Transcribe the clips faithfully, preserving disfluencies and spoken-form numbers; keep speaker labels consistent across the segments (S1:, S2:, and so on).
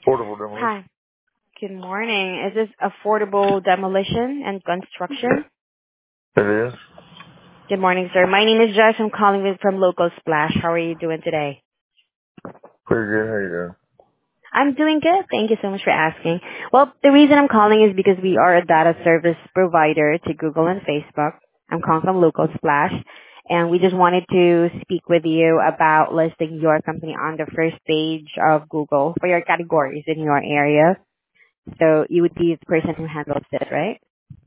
S1: Portable demolition.
S2: Hi. Good morning. Is this Affordable Demolition and Construction?
S1: It is.
S2: Good morning, sir. My name is Jess. I'm calling you from Local Splash. How are you doing today?
S1: Pretty good. How you doing?
S2: I'm doing good. Thank you so much for asking. Well, the reason I'm calling is because we are a data service provider to Google and Facebook. I'm calling from Local Splash, and we just wanted to speak with you about listing your company on the first page of Google for your categories in your area. So you would be the person who handles it, right?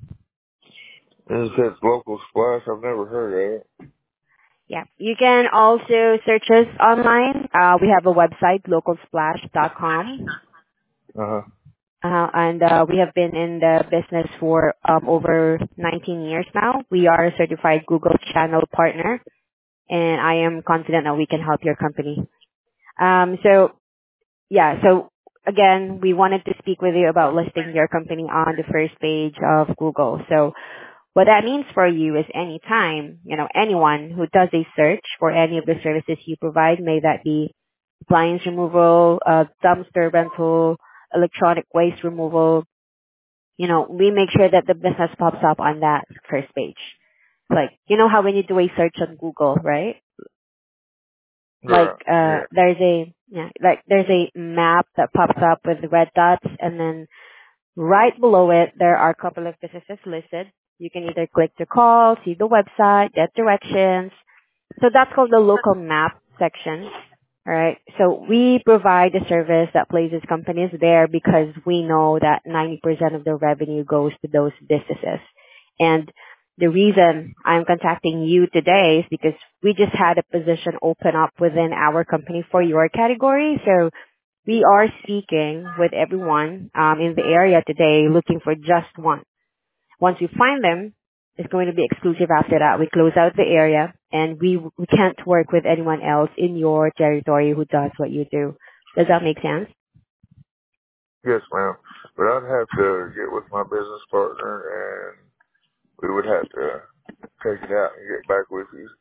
S1: It says local splash. I've never heard of it.
S2: Yeah. You can also search us online. Uh, we have a website, local splash dot com.
S1: Uh huh.
S2: Uh, and uh, we have been in the business for um, over nineteen years now. We are a certified Google channel partner, and I am confident that we can help your company. Um, so, yeah, so again, we wanted to speak with you about listing your company on the first page of Google. So what that means for you is anytime, you know, anyone who does a search for any of the services you provide, may that be appliance removal, uh, dumpster rental, electronic waste removal, you know, we make sure that the business pops up on that first page. Like, you know how when you do a search on Google, right? Like,
S1: Right.
S2: uh,
S1: Yeah.
S2: there's a, yeah, like there's a map that pops up with red dots, and then right below it, there are a couple of businesses listed. You can either click to call, see the website, get directions. So that's called the local map section. All right. So we provide a service that places companies there because we know that ninety percent of the revenue goes to those businesses. And the reason I'm contacting you today is because we just had a position open up within our company for your category. So we are speaking with everyone um, in the area today looking for just one. Once we find them, it's going to be exclusive after that. We close out the area, and we, we can't work with anyone else in your territory who does what you do. Does that make sense?
S1: Yes, ma'am. But I'd have to get with my business partner, and we would have to take it out and get back with you.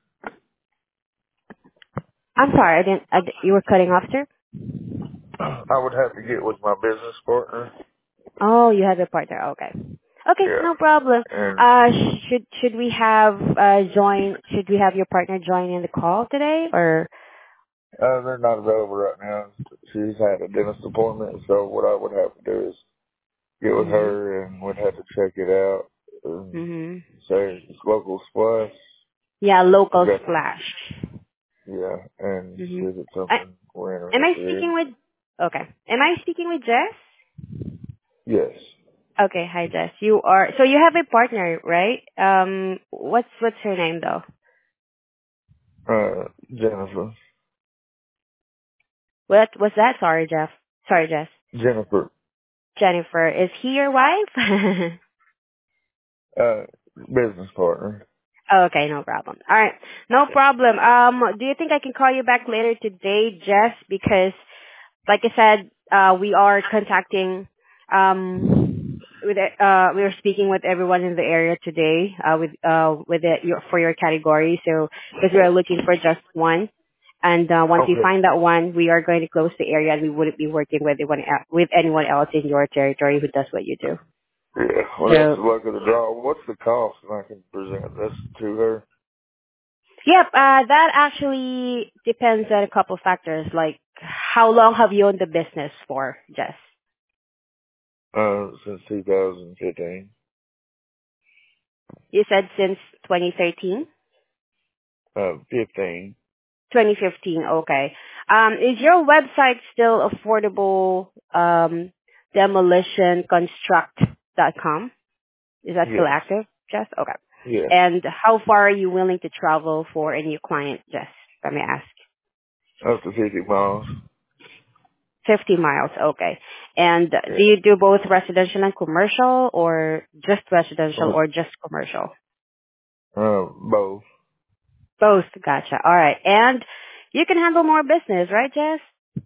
S2: I'm sorry, I didn't, I, di- you were cutting off, sir?
S1: I would have to get with my business partner.
S2: Oh, you have a partner. Okay. Okay,
S1: Yeah.
S2: no problem.
S1: And
S2: Uh, should, should we have, uh, join, should we have your partner join in the call today, or?
S1: uh, they're not available right now. She's had a dentist appointment, so what I would have to do is get with
S2: Mm-hmm.
S1: her, and we'd have to check it out and
S2: Mm-hmm.
S1: say it's local splash.
S2: Yeah,
S1: We've
S2: local
S1: got to,
S2: splash.
S1: yeah, and
S2: Mm-hmm.
S1: see if it's
S2: I,
S1: something we're
S2: am I
S1: interested
S2: speaking
S1: in.
S2: with, okay. Am I speaking with Jess?
S1: Yes.
S2: Okay, hi Jess. You are, so you have a partner, right? Um, what's, what's her name though?
S1: Uh, Jennifer.
S2: What was that? Sorry, Jeff. Sorry, Jess.
S1: Jennifer.
S2: Jennifer. Is he your wife?
S1: Uh, business partner.
S2: Oh, okay, no problem. All right, no problem. Um, do you think I can call you back later today, Jess? Because, like I said, uh, we are contacting, um, with uh, we are speaking with everyone in the area today, uh, with uh, with it, your for your category. So, because we are looking for just one, and uh, once we
S1: Okay.
S2: find that one, we are going to close the area, and we wouldn't be working with anyone el- with anyone else in your territory who does what you do.
S1: Yeah. Well, that's
S2: So,
S1: the luck of the draw. What's the cost? And I can present this to her.
S2: yep, uh, that actually depends on a couple factors, like how long have you owned the business for, Jess?
S1: Uh, since two thousand fifteen.
S2: You said since twenty thirteen?
S1: Uh, fifteen.
S2: twenty fifteen, okay. Um, is your website still affordable, um, demolition construct dot com? Is that still
S1: Yes.
S2: active, Jess? Okay.
S1: Yeah.
S2: And how far are you willing to travel for a new client, Jess? Let me ask.
S1: Up to fifty miles.
S2: fifty miles, okay. And do
S1: Yeah.
S2: you do both residential and commercial, or just residential
S1: Uh,
S2: or just commercial?
S1: uh, both.
S2: Both, gotcha. All right. And you can handle more business, right, Jess?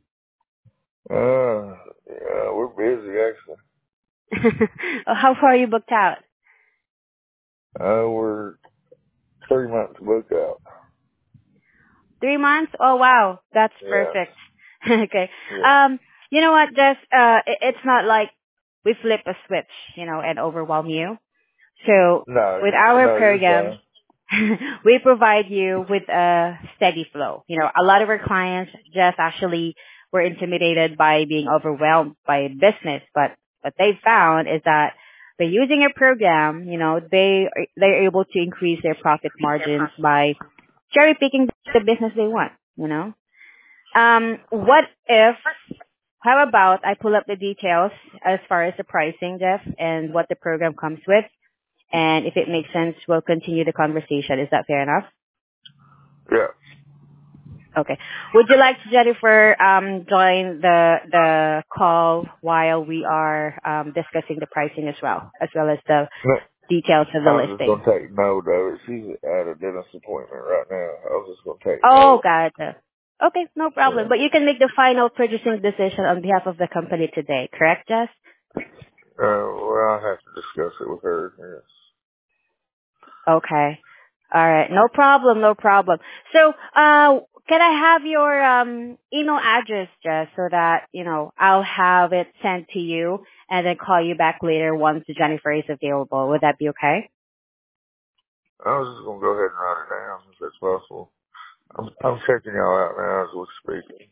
S1: Uh, yeah, we're busy actually.
S2: How far are you booked out?
S1: Uh, we're three months booked out.
S2: Three months? Oh, wow. That's
S1: Yeah.
S2: perfect. Okay.
S1: Yeah.
S2: Um, You know what, Jess? Uh, it, it's not like we flip a switch, you know, and overwhelm you. So
S1: No,
S2: with
S1: you-
S2: our
S1: no, you're
S2: program,
S1: fine.
S2: we provide you with a steady flow. You know, a lot of our clients just actually were intimidated by being overwhelmed by business, but what they found is that by using a program, you know, they they're able to increase their profit margins by cherry picking the business they want. You know, um, what if? How about I pull up the details as far as the pricing, Jeff, and what the program comes with? And if it makes sense, we'll continue the conversation. Is that fair enough?
S1: Yeah.
S2: Okay. Would you like to, Jennifer, um, join the the call while we are um, discussing the pricing as well, as well as the
S1: No,
S2: details of the
S1: I was just
S2: listing?
S1: gonna take note of it. She's at a dentist appointment right now. I was just gonna take
S2: Oh,
S1: note.
S2: gotcha. Okay, no problem.
S1: Yeah.
S2: But you can make the final purchasing decision on behalf of the company today, correct, Jess?
S1: Uh, well, I'll have to discuss it with her. Yes.
S2: Okay. All right. No problem. No problem. So, uh, can I have your um, email address, Jess, so that you know I'll have it sent to you, and then call you back later once Jennifer is available. Would that be okay?
S1: I was just gonna go ahead and write it down if that's possible. I'm I'm checking y'all out now as we're speaking.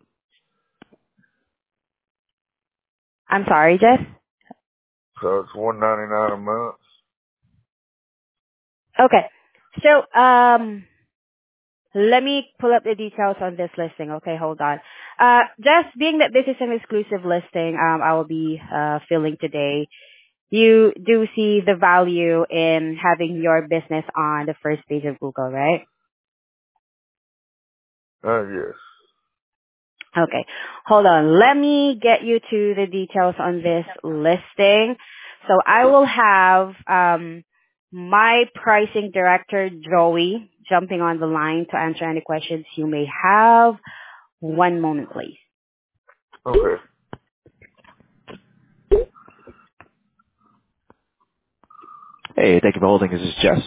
S2: I'm sorry, Jess.
S1: So it's one ninety nine a month.
S2: Okay. So, um, let me pull up the details on this listing. Okay, hold on. Uh, just being that this is an exclusive listing, um, I will be uh, filling today. You do see the value in having your business on the first page of Google, right?
S1: Uh, yes.
S2: Okay. Hold on. Let me get you to the details on this listing. So I will have um, my pricing director, Joey, jumping on the line to answer any questions you may have. One moment, please.
S1: Okay.
S3: Hey, thank you for holding. This is Jess.